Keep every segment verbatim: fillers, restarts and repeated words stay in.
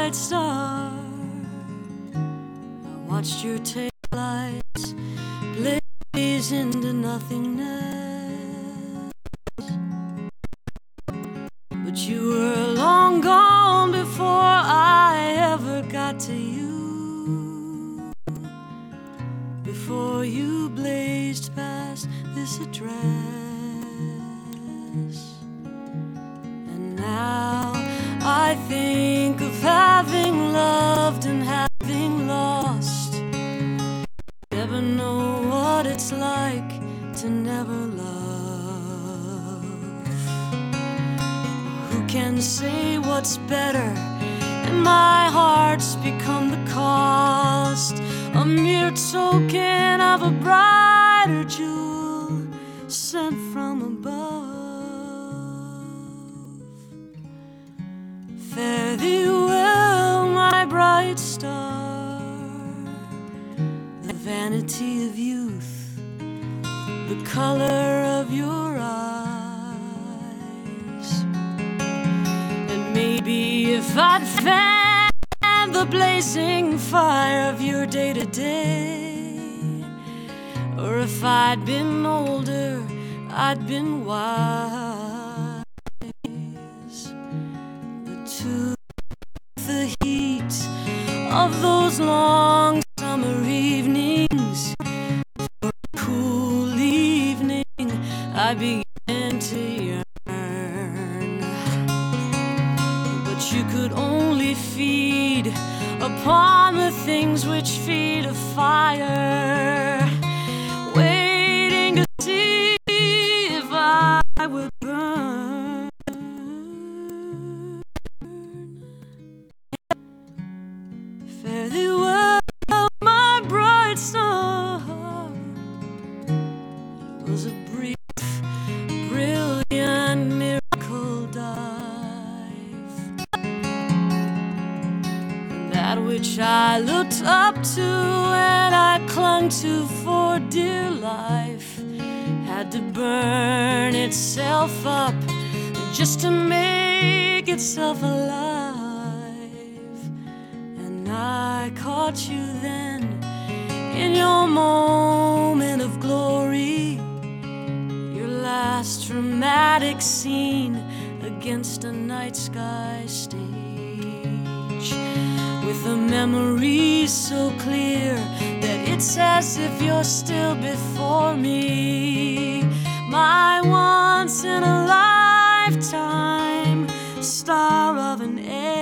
bright star. I watched your taillights blaze into nothingness, but you were long gone before I ever got to you, before you blazed past this address. And now I think of having loved and having lost. Never know what it's like to never love. Who can say what's better? And my heart's become the cost, a mere token of a brighter jewel sent from above. Fare thee well, my bright star, the vanity of youth, the color of your eyes. And maybe if I'd fanned the blazing fire of your day-to-day, or if I'd been older, I'd been wise. But to the heat of those long summer evenings, for a cool evening, I began to yearn. But you could only feed upon the things which feed a fire, waiting to see if I would burn. Fare thee well, my bright star. It was a brief, brilliant miracle dive, and that which I looked up to and I clung to for dear life had to burn itself up just to make itself alive. And I caught you then in your moment of glory, your last dramatic scene against a night sky stage, with a memory so clear that it's as if you're still before me, my once in a lifetime star of an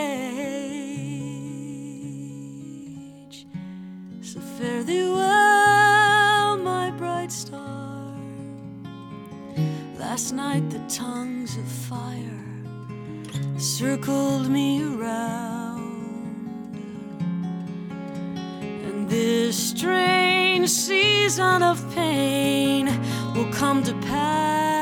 age. So fare thee well, my bright star. Last night the tongues of fire circled me around, and this strange season of pain will come to pass